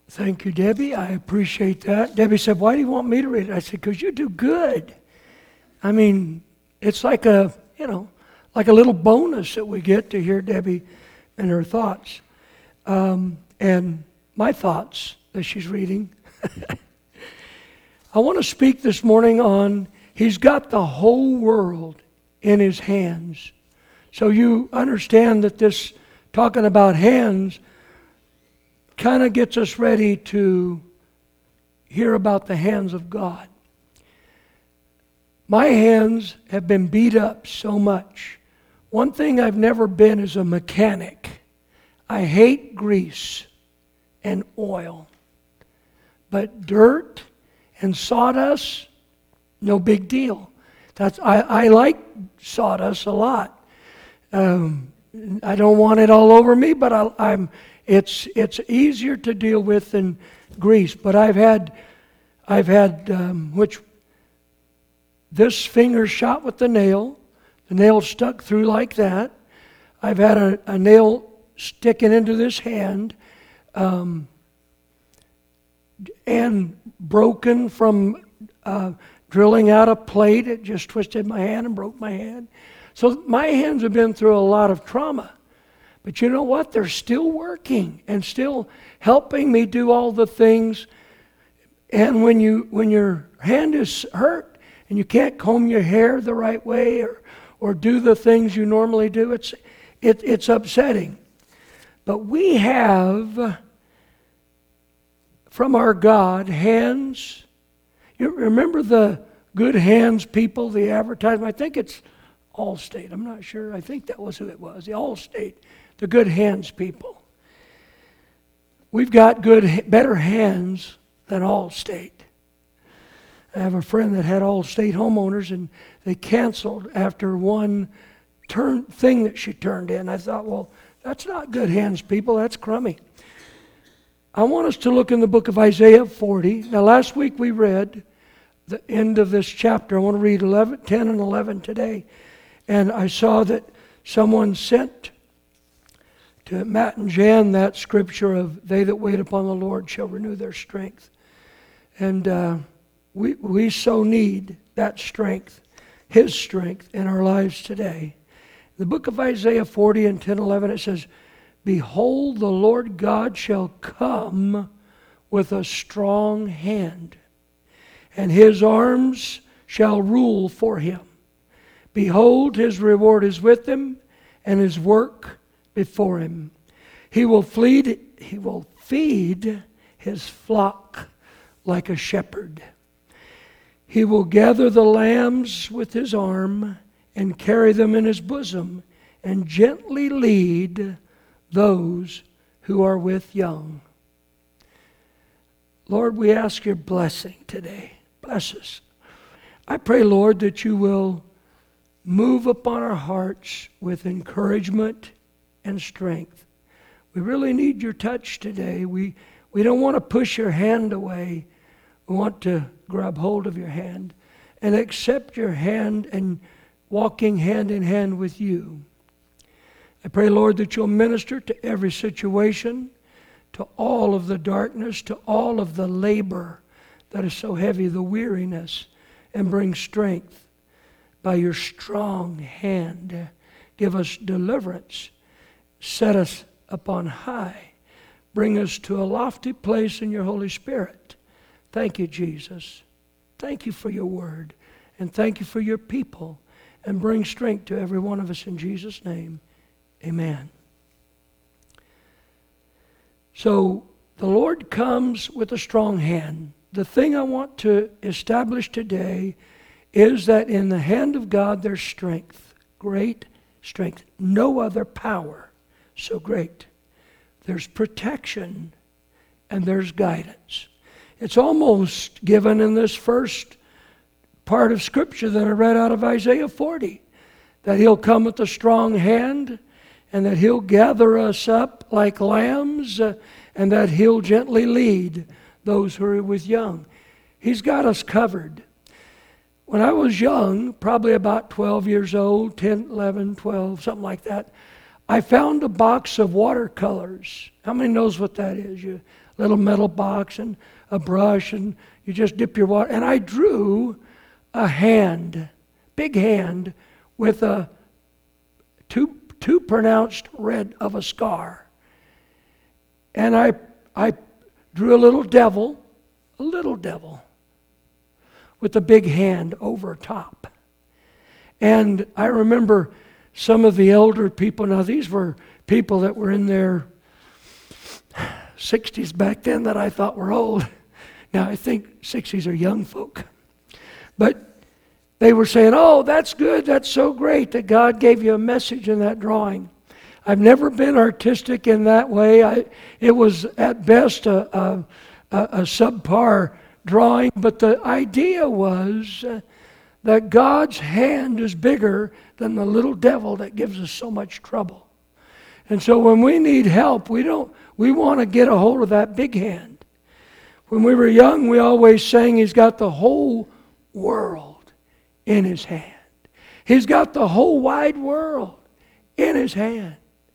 Thank you, Debbie. I appreciate that. Debbie said, "Why do you want me to read it?" I said, "Because you do good." I mean, it's like like a little bonus that we get to hear Debbie and her thoughts. And my thoughts that she's reading. I want to speak this morning on He's got the whole world in His hands. So you understand that this talking about hands kind of gets us ready to hear about the hands of God. My hands have been beat up so much. One thing I've never been is a mechanic. I hate grease and oil. But dirt and sawdust, no big deal. I like sawdust a lot. I don't want it all over me, but it's easier to deal with than grease. But I've had this finger shot with the nail stuck through like that. I've had a nail sticking into this hand, and broken from drilling out a plate. It just twisted my hand and broke my hand. So my hands have been through a lot of trauma. But you know what? They're still working and still helping me do all the things. And when your hand is hurt and you can't comb your hair the right way or do the things you normally do, it's upsetting. But we have from our God hands. You remember the Good Hands people, the advertisement? I think it's Allstate. I'm not sure. I think that was who it was. The Allstate, the Good Hands people. We've got better hands than Allstate. I have a friend that had Allstate homeowners, and they canceled after one thing that she turned in. I thought, well, that's not Good Hands people. That's crummy. I want us to look in the book of Isaiah 40. Now, last week we read the end of this chapter. I want to read 10 and 11 today. And I saw that someone sent to Matt and Jan that scripture of they that wait upon the Lord shall renew their strength. And we so need that strength, His strength in our lives today. The book of Isaiah 40 and 10, 11, it says, "Behold, the Lord God shall come with a strong hand, and His arms shall rule for Him. Behold, His reward is with Him, and His work before Him. He will feed His flock like a shepherd. He will gather the lambs with His arm and carry them in His bosom, and gently lead those who are with young." Lord, we ask your blessing today. Bless us. I pray, Lord, that you will move upon our hearts with encouragement and strength. We really need your touch today. We don't want to push your hand away. We want to grab hold of your hand and accept your hand and walking hand in hand with you. I pray, Lord, that you'll minister to every situation, to all of the darkness, to all of the labor that is so heavy, the weariness, and bring strength by your strong hand. Give us deliverance. Set us upon high. Bring us to a lofty place in your Holy Spirit. Thank you, Jesus. Thank you for your word. And thank you for your people. And bring strength to every one of us in Jesus' name. Amen. So the Lord comes with a strong hand. The thing I want to establish today is that in the hand of God there's strength, great strength. No other power so great. There's protection and there's guidance. It's almost given in this first part of Scripture that I read out of Isaiah 40, that He'll come with a strong hand, and that He'll gather us up like lambs, and that He'll gently lead those who are with young. He's got us covered. When I was young, probably about 12 years old, 10, 11, 12, something like that, I found a box of watercolors. How many knows what that is? You little metal box and a brush, and you just dip your water. And I drew a hand, big hand, with a too pronounced red of a scar. And I drew a little devil with a big hand over top. And I remember some of the elder people, now these were people that were in their 60s back then that I thought were old. Now I think 60s are young folk. But they were saying, oh, that's good, that's so great that God gave you a message in that drawing. I've never been artistic in that way. It was at best a subpar drawing, but the idea was that God's hand is bigger than the little devil that gives us so much trouble. And so when we need help, we want to get a hold of that big hand. When we were young, we always sang, He's got the whole world in His hand. He's got the whole wide world in His hand.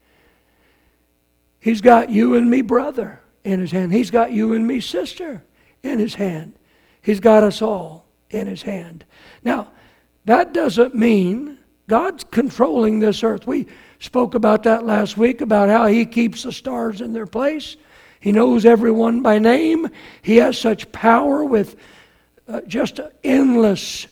He's got you and me, brother, in His hand. He's got you and me, sister, in His hand. He's got us all in His hand. Now, that doesn't mean God's controlling this earth. We spoke about that last week, about how He keeps the stars in their place. He knows everyone by name. He has such power with just endless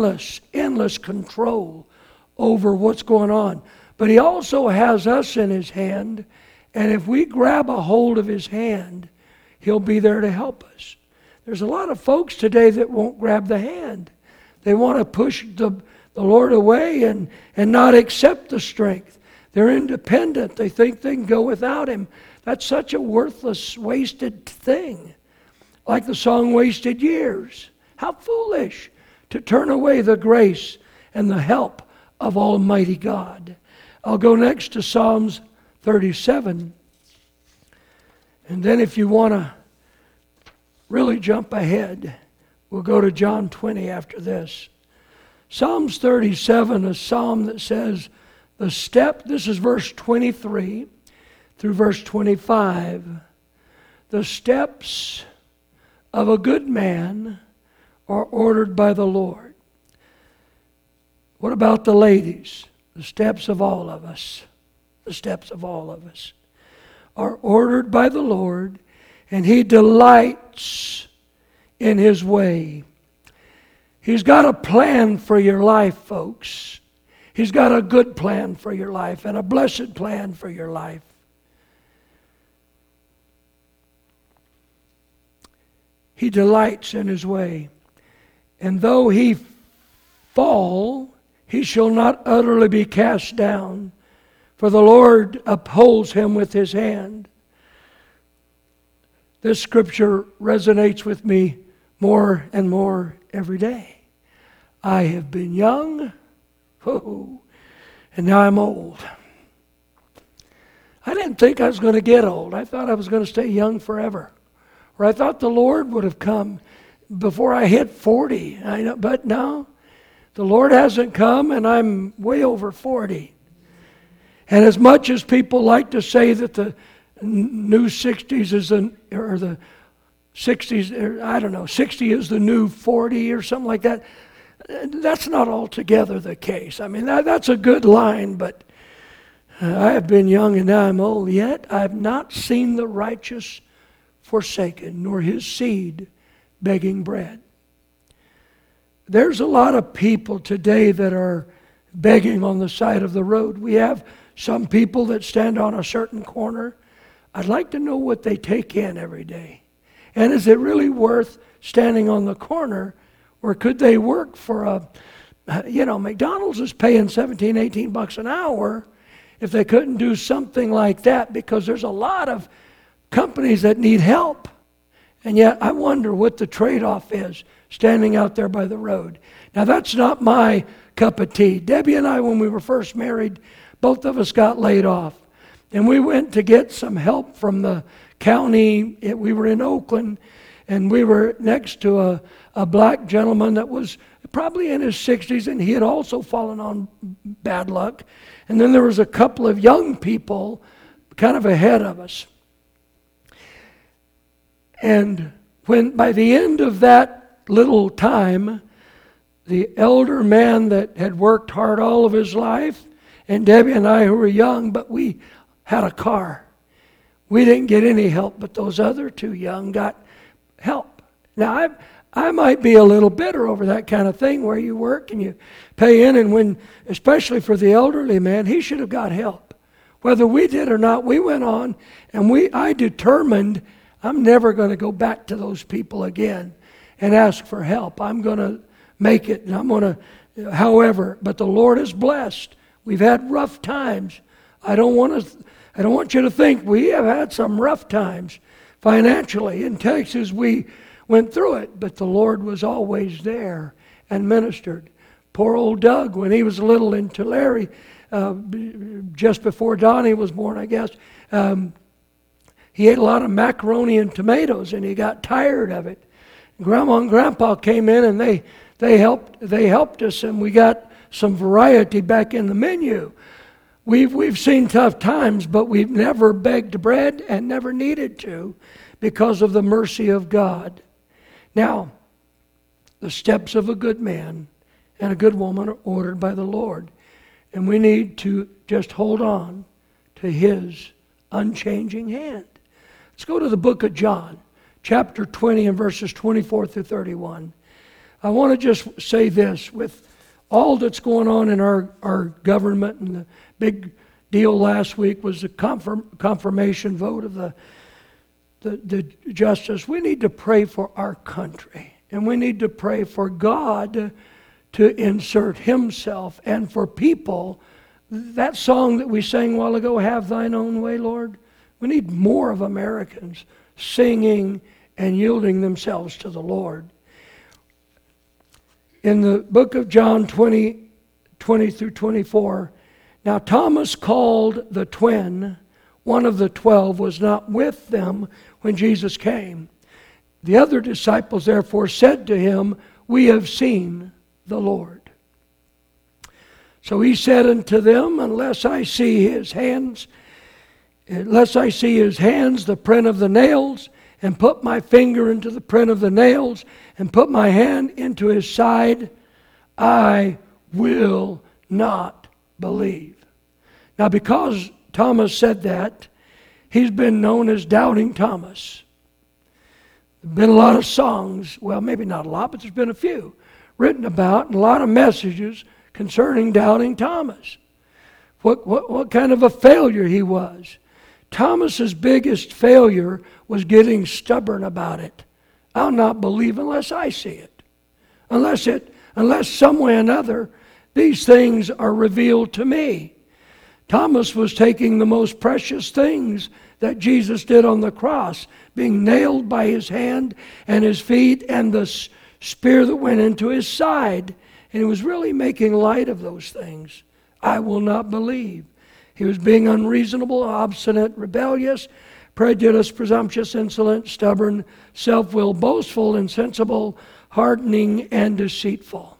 control over what's going on. But He also has us in His hand, and if we grab a hold of His hand, He'll be there to help us. There's a lot of folks today that won't grab the hand. They want to push the Lord away and not accept the strength. They're independent. They think they can go without Him. That's such a worthless, wasted thing. Like the song Wasted Years. How foolish to turn away the grace and the help of Almighty God. I'll go next to Psalms 37. And then if you want to really jump ahead, we'll go to John 20 after this. Psalms 37, a psalm that says, this is verse 23 through verse 25. The steps of a good man are ordered by the Lord. What about the ladies? The steps of all of us. The steps of all of us are ordered by the Lord, and He delights in His way. He's got a plan for your life, folks. He's got a good plan for your life and a blessed plan for your life. He delights in His way. And though he fall, he shall not utterly be cast down, for the Lord upholds him with His hand. This scripture resonates with me more and more every day. I have been young, and now I'm old. I didn't think I was going to get old. I thought I was going to stay young forever. Or I thought the Lord would have come before I hit 40. But no, the Lord hasn't come, and I'm way over 40. And as much as people like to say that the new 60s is or the 60s, I don't know, 60 is the new 40 or something like that, that's not altogether the case. I mean, that's a good line, but I have been young and now I'm old, yet I have not seen the righteous forsaken, nor his seed begging bread. There's a lot of people today that are begging on the side of the road. We have some people that stand on a certain corner. I'd like to know what they take in every day. And is it really worth standing on the corner, or could they work for McDonald's is paying $17, $18 an hour if they couldn't do something like that, because there's a lot of companies that need help. And yet I wonder what the trade-off is, standing out there by the road. Now that's not my cup of tea. Debbie and I, when we were first married, both of us got laid off. And we went to get some help from the county. We were in Oakland, and we were next to a black gentleman that was probably in his 60s, and he had also fallen on bad luck. And then there was a couple of young people kind of ahead of us. And when by the end of that little time, the elder man that had worked hard all of his life, and Debbie and I, who were young, but we had a car. We didn't get any help, but those other two young got help. Now, I might be a little bitter over that kind of thing where you work and you pay in, and when, especially for the elderly man, he should have got help. Whether we did or not, we went on, and I determined I'm never going to go back to those people again and ask for help. I'm going to make it, and I'm going to, however, but the Lord is blessed. We've had rough times. I don't want you to think we have had some rough times financially. In Texas, we went through it, but the Lord was always there and ministered. Poor old Doug, when he was little in Tulare, just before Donnie was born, I guess, he ate a lot of macaroni and tomatoes, and he got tired of it. Grandma and Grandpa came in, and they helped us, and we got some variety back in the menu. We've seen tough times, but we've never begged bread and never needed to because of the mercy of God. Now, the steps of a good man and a good woman are ordered by the Lord, and we need to just hold on to His unchanging hand. Let's go to the book of John, chapter 20 and verses 24 through 31. I want to just say this, with all that's going on in our government, and the big deal last week was the confirmation vote of the justice. We need to pray for our country, and we need to pray for God to insert Himself, and for people. That song that we sang a while ago, "Have Thine Own Way, Lord," we need more of Americans singing and yielding themselves to the Lord. In the book of John 20 through 24, now Thomas, called the twin, one of the 12, was not with them when Jesus came. The other disciples therefore said to him, "We have seen the Lord." So he said unto them, unless I see his hands, the print of the nails, and put my finger into the print of the nails, and put my hand into his side, I will not believe. Now, because Thomas said that, he's been known as Doubting Thomas. There have been a lot of songs, well, maybe not a lot, but there's been a few written about, and a lot of messages concerning Doubting Thomas. What kind of a failure he was. Thomas's biggest failure was getting stubborn about it. I'll not believe unless I see it. Unless some way or another these things are revealed to me. Thomas was taking the most precious things that Jesus did on the cross, being nailed by his hand and his feet, and the spear that went into his side, and he was really making light of those things. I will not believe. He was being unreasonable, obstinate, rebellious, prejudiced, presumptuous, insolent, stubborn, self-willed, boastful, insensible, hardening, and deceitful.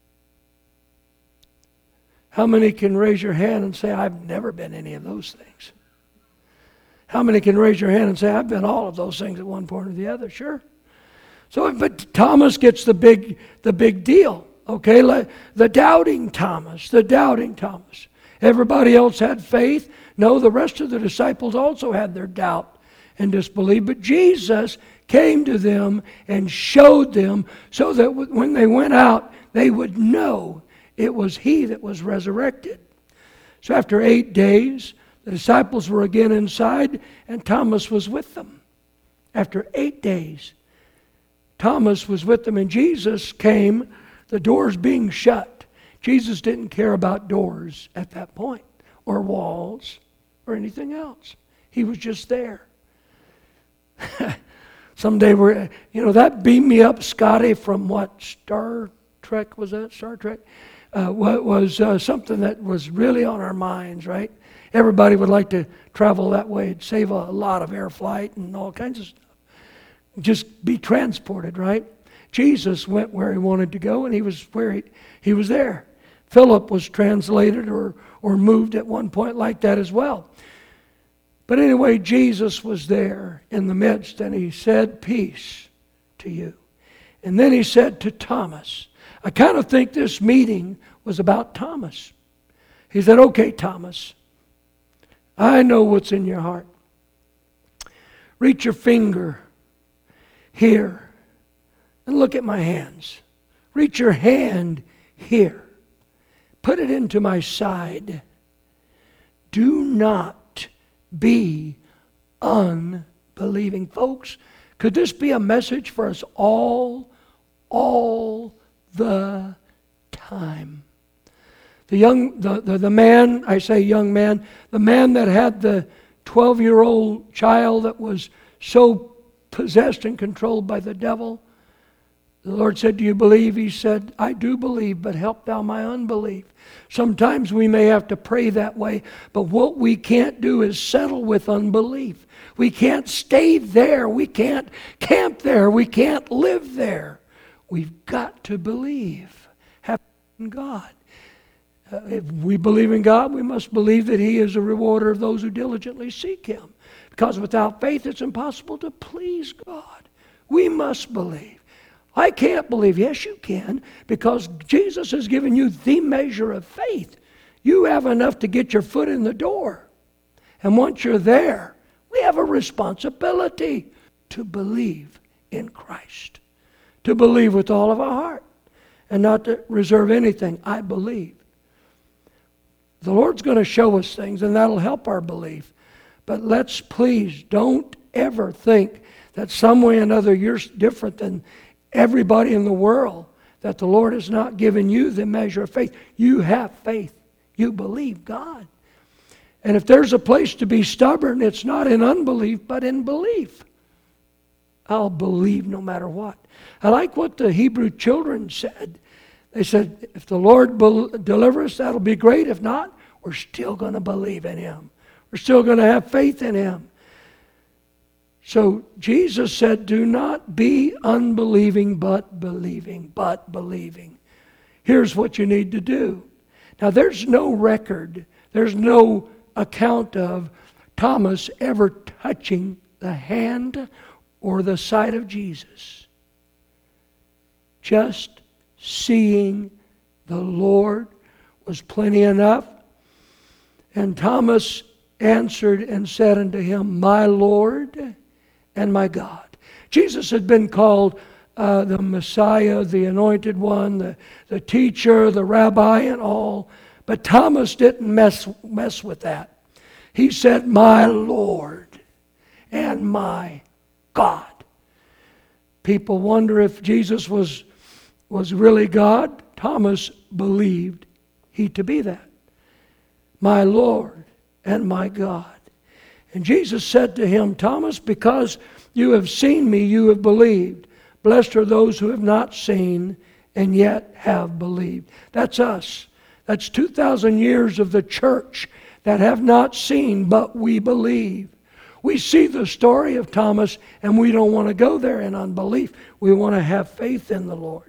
How many can raise your hand and say, I've never been any of those things? How many can raise your hand and say, I've been all of those things at one point or the other? Sure. So, but Thomas gets the big deal. Okay, the doubting Thomas. Everybody else had faith. No, the rest of the disciples also had their doubt and disbelief. But Jesus came to them and showed them so that when they went out, they would know it was He that was resurrected. So after 8 days, the disciples were again inside, and Thomas was with them. After 8 days, Thomas was with them, and Jesus came, the doors being shut. Jesus didn't care about doors at that point, or walls, or anything else. He was just there. Someday that beamed me up, Scotty, from what, Star Trek, was that? Star Trek? What was something that was really on our minds, right? Everybody would like to travel that way. It'd save a lot of air flight and all kinds of stuff. just be transported, right? Jesus went where he wanted to go, and he was where he was there. Philip was translated or moved at one point like that as well. But anyway, Jesus was there in the midst, and he said, "Peace to you." And then he said to Thomas, I kind of think this meeting was about Thomas. He said, "Okay, Thomas, I know what's in your heart. Reach your finger here and look at my hands. Reach your hand here. Put it into my side. Do not be unbelieving." Folks, could this be a message for us all the time? The man, I say young man, the man that had the 12-year-old child that was so possessed and controlled by the devil. The Lord said, "Do you believe?" He said, "I do believe, but help thou my unbelief." Sometimes we may have to pray that way, but what we can't do is settle with unbelief. We can't stay there. We can't camp there. We can't live there. We've got to believe. Have faith in God. If we believe in God, we must believe that He is a rewarder of those who diligently seek Him. Because without faith, it's impossible to please God. We must believe. I can't believe. Yes, you can, because Jesus has given you the measure of faith. You have enough to get your foot in the door. And once you're there, we have a responsibility to believe in Christ. To believe with all of our heart. And not to reserve anything. I believe. The Lord's going to show us things, and that'll help our belief. But let's please don't ever think that some way or another you're different than everybody in the world, that the Lord has not given you the measure of faith. You have faith. You believe God. And if there's a place to be stubborn, it's not in unbelief, but in belief. I'll believe no matter what. I like what the Hebrew children said. They said, if the Lord deliver us, that'll be great. If not, we're still going to believe in Him. We're still going to have faith in Him. So Jesus said, do not be unbelieving, but believing. But believing. Here's what you need to do. Now, there's no record, there's no account of Thomas ever touching the hand or the side of Jesus. Just seeing the Lord was plenty enough. And Thomas answered and said unto him, "My Lord and my God." Jesus had been called the Messiah, the Anointed One, the teacher, the rabbi, and all. But Thomas didn't mess with that. He said, "My Lord and my God." People wonder if Jesus was really God. Thomas believed He to be that. My Lord and my God. And Jesus said to him, "Thomas, because you have seen me, you have believed. Blessed are those who have not seen and yet have believed." That's us. That's 2,000 years of the church that have not seen, but we believe. We see the story of Thomas, and we don't want to go there in unbelief. We want to have faith in the Lord.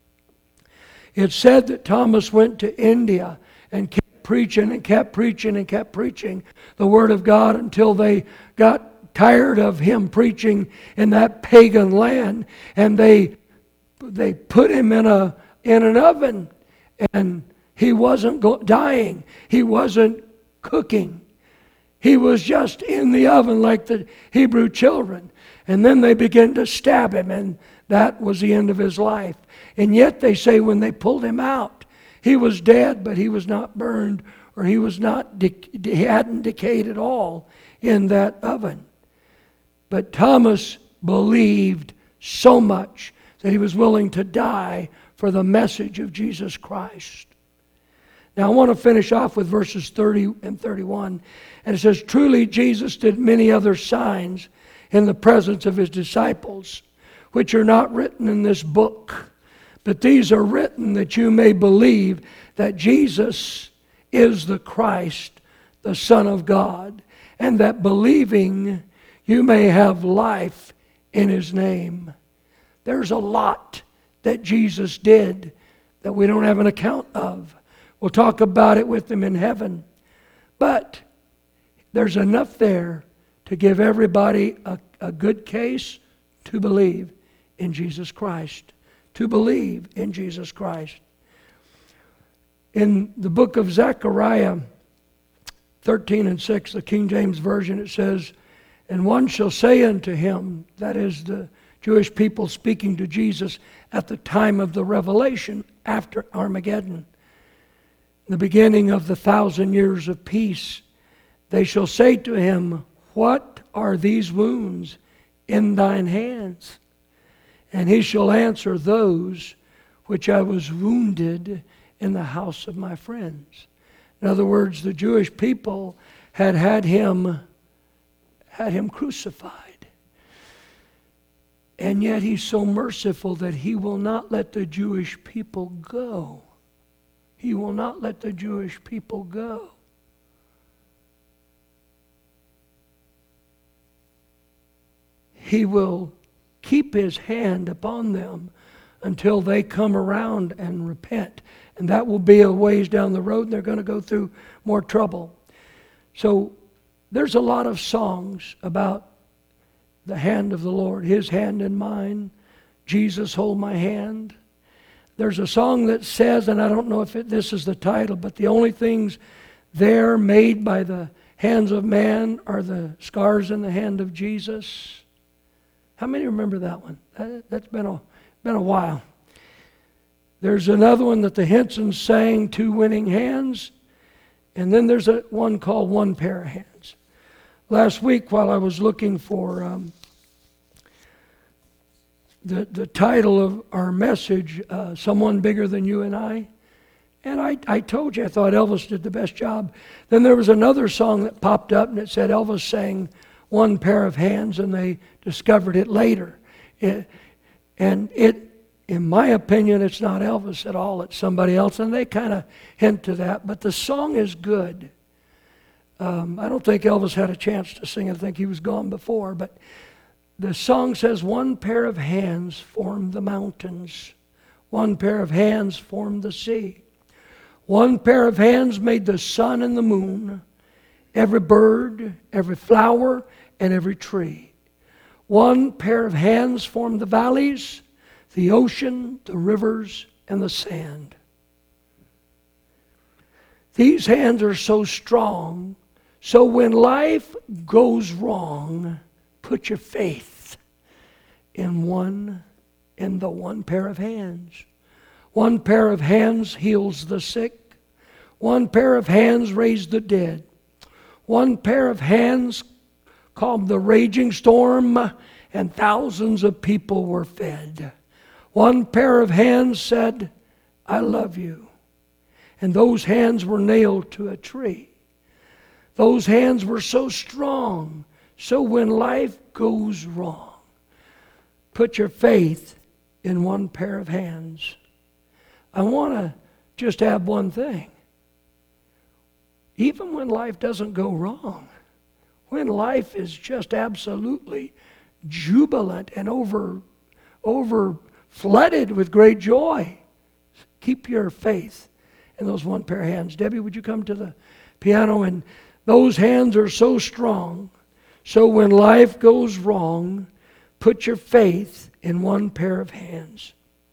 It's said that Thomas went to India and kept preaching and kept preaching and kept preaching the Word of God until they got tired of him preaching in that pagan land, and they put him in an oven, and he wasn't dying. He wasn't cooking. He was just in the oven like the Hebrew children. And then they began to stab him, and that was the end of his life. And yet they say when they pulled him out, he was dead, but he was not burned, or he was not he hadn't decayed at all in that oven. But Thomas believed so much that he was willing to die for the message of Jesus Christ. Now I want to finish off with verses 30 and 31. And it says, "Truly Jesus did many other signs in the presence of His disciples, which are not written in this book. But these are written that you may believe that Jesus is the Christ, the Son of God, and that believing you may have life in His name. There's a lot that Jesus did that we don't have an account of. We'll talk about it with Him in heaven. But there's enough there to give everybody a good case to believe in Jesus Christ. To believe in Jesus Christ. In the book of Zechariah 13:6, the King James Version, it says, "And one shall say unto him," that is the Jewish people speaking to Jesus at the time of the revelation after Armageddon, the beginning of the 1,000 years of peace, "they shall say to him, What are these wounds in thine hands? And he shall answer, Those which I was wounded in the house of my friends." In other words, the Jewish people had him crucified. And yet He's so merciful that He will not let the Jewish people go. He will not let the Jewish people go. He will keep His hand upon them until they come around and repent. And that will be a ways down the road, and they're going to go through more trouble. So there's a lot of songs about the hand of the Lord, His hand in mine, Jesus hold my hand. There's a song that says, and I don't know if this is the title, but the only things there made by the hands of man are the scars in the hand of Jesus. How many remember that one? That's been a while. There's another one that the Hensons sang, Two Winning Hands. And then there's one called One Pair of Hands. Last week while I was looking for the title of our message, Someone Bigger Than You and I, and I told you I thought Elvis did the best job. Then there was another song that popped up and it said Elvis sang One Pair of Hands, and they discovered it later. In my opinion, it's not Elvis at all, it's somebody else, and they kind of hint to that, but the song is good. I don't think Elvis had a chance to sing it. I think he was gone before, but the song says, one pair of hands formed the mountains. One pair of hands formed the sea. One pair of hands made the sun and the moon, every bird, every flower, and every tree. One pair of hands formed the valleys, the ocean, the rivers, and the sand. These hands are so strong, so when life goes wrong, put your faith in the one pair of hands. One pair of hands heals the sick. One pair of hands raised the dead. One pair of hands calmed the raging storm, and thousands of people were fed. One pair of hands said, I love you. And those hands were nailed to a tree. Those hands were so strong, so when life goes wrong, put your faith in one pair of hands. I want to just add one thing. Even when life doesn't go wrong, when life is just absolutely jubilant and over flooded with great joy, keep your faith in those one pair of hands. Debbie, would you come to the piano? And those hands are so strong, so when life goes wrong, put your faith in one pair of hands.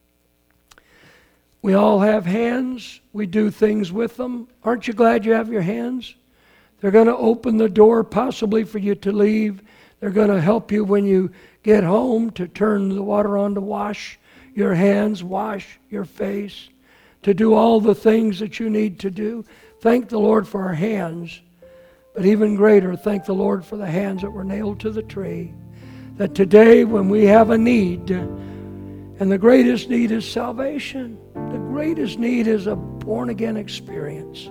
We all have hands. We do things with them. Aren't you glad you have your hands? They're going to open the door possibly for you to leave. They're going to help you when you get home to turn the water on to wash your hands, wash your face, to do all the things that you need to do. Thank the Lord for our hands, but even greater, thank the Lord for the hands that were nailed to the tree. That today when we have a need, and the greatest need is salvation, the greatest need is a born-again experience.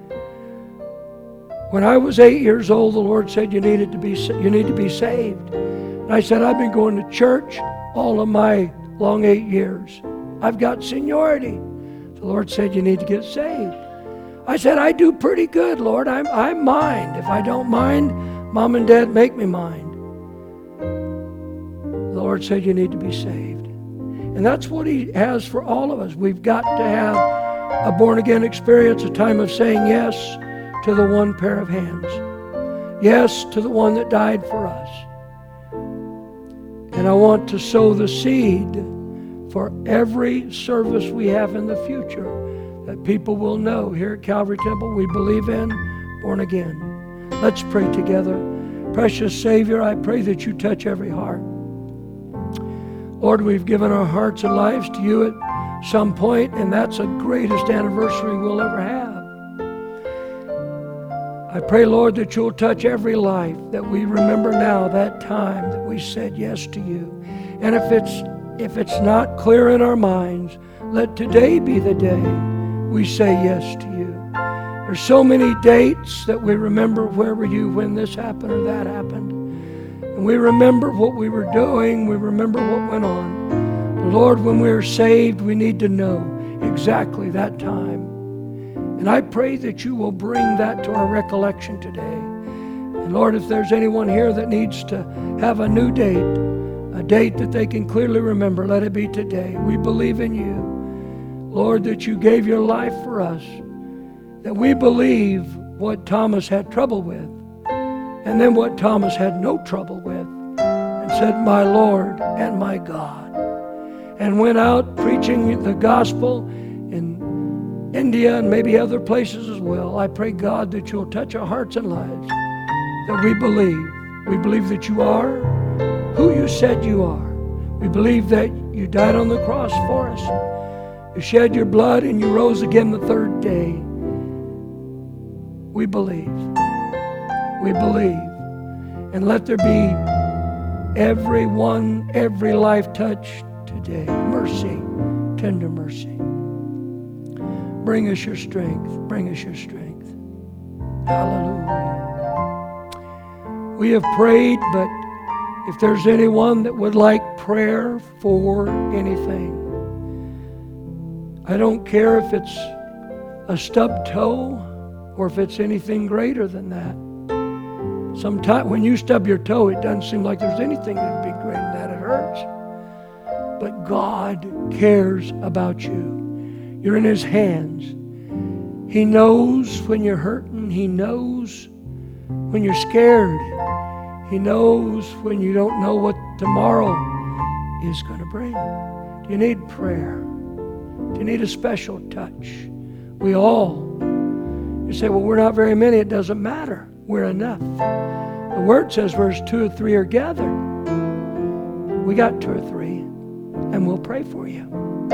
When I was 8 years old, the Lord said you need to be saved. And I said, I've been going to church all of my long 8 years. I've got seniority. The Lord said, you need to get saved. I said, I do pretty good, Lord. I mind. If I don't mind, Mom and Dad make me mind. The Lord said you need to be saved. And that's what He has for all of us. We've got to have a born-again experience, a time of saying yes to the one pair of hands. Yes to the one that died for us. And I want to sow the seed for every service we have in the future that people will know here at Calvary Temple we believe in born again. Let's pray together. Precious Savior, I pray that you touch every heart. Lord, we've given our hearts and lives to you at some point, and that's the greatest anniversary we'll ever have. I pray, Lord, that you'll touch every life, that we remember now that time that we said yes to you. And if it's not clear in our minds, let today be the day we say yes to you. There's so many dates that we remember. Where were you when this happened or that happened? And we remember what we were doing. We remember what went on. But Lord, when we are saved, we need to know exactly that time. And I pray that you will bring that to our recollection today. And Lord, if there's anyone here that needs to have a new date, a date that they can clearly remember, let it be today. We believe in you, Lord, that you gave your life for us, that we believe what Thomas had trouble with, and then what Thomas had no trouble with, and said, my Lord and my God, and went out preaching the gospel in India and maybe other places as well. I pray, God, that you'll touch our hearts and lives, that we believe. We believe that you are who you said you are. We believe that you died on the cross for us. You shed your blood and you rose again the third day. We believe. We believe. And let there be every life touched today. Mercy, tender mercy. Bring us your strength. Bring us your strength. Hallelujah. We have prayed, but if there's anyone that would like prayer for anything, I don't care if it's a stubbed toe or if it's anything greater than that. Sometimes when you stub your toe, it doesn't seem like there's anything that'd be greater than that. It hurts. But God cares about you. You're in His hands. He knows when you're hurting. He knows when you're scared. He knows when you don't know what tomorrow is going to bring. Do you need prayer? Do you need a special touch? We all. You say, well, we're not very many. It doesn't matter. We're enough. The Word says where 2 or 3 are gathered. We got 2 or 3, and we'll pray for you.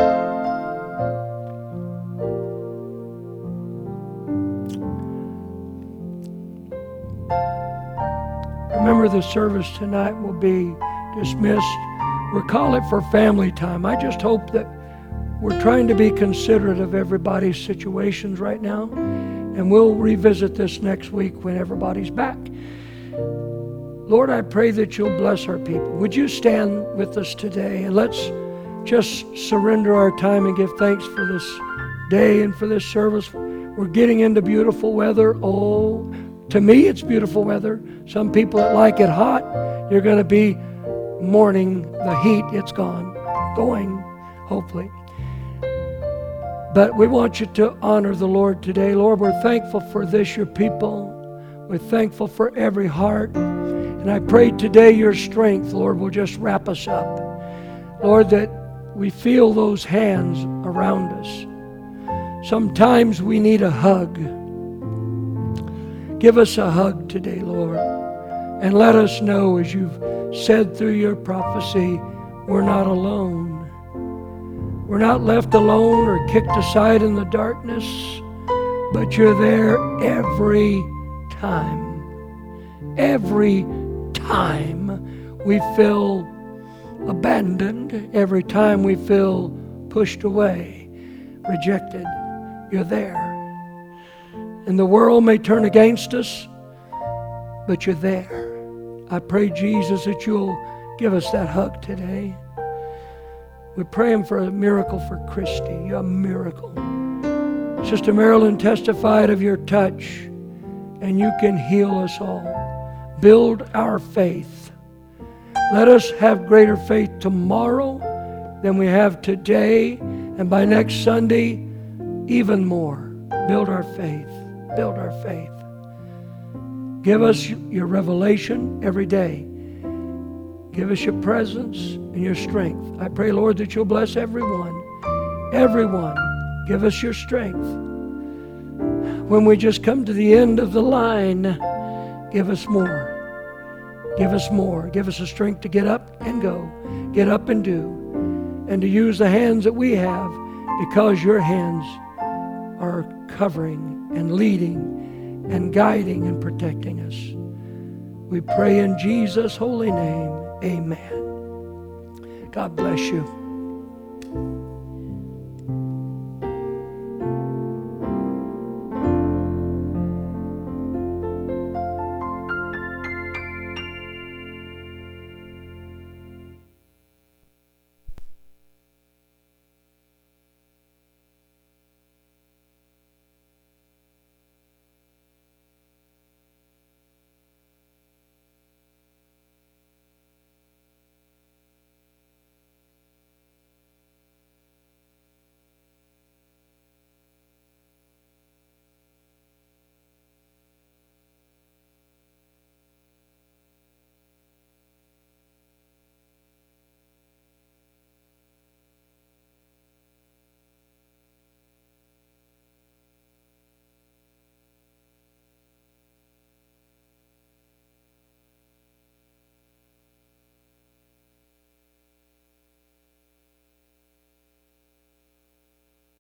Remember, the service tonight will be dismissed. We'll call it for family time. I just hope that we're trying to be considerate of everybody's situations right now, and we'll revisit this next week when everybody's back. Lord, I pray that you'll bless our people. Would you stand with us today, and let's just surrender our time and give thanks for this day and for this service. We're getting into beautiful weather. Oh, to me, it's beautiful weather. Some people that like it hot, you're going to be mourning the heat. It's going, hopefully. But we want you to honor the Lord today. Lord, we're thankful for this, your people. We're thankful for every heart. And I pray today your strength, Lord, will just wrap us up. Lord, that we feel those hands around us. Sometimes we need a hug. Give us a hug today, Lord, and let us know, as you've said through your prophecy, we're not alone. We're not left alone or kicked aside in the darkness, but you're there every time. Every time we feel abandoned, every time we feel pushed away, rejected, you're there. And the world may turn against us, but you're there. I pray, Jesus, that you'll give us that hug today. We're praying for a miracle for Christy, a miracle. Sister Marilyn testified of your touch, and you can heal us all. Build our faith. Let us have greater faith tomorrow than we have today, and by next Sunday, even more. Build our faith. Build our faith. Give us your revelation every day. Give us your presence and your strength. I pray, Lord, that you'll bless everyone. Everyone. Give us your strength. When we just come to the end of the line, give us more. Give us more. Give us the strength to get up and go. Get up and do. And to use the hands that we have, because your hands are covering and leading and guiding and protecting us. We pray in Jesus' holy name. Amen. God bless you.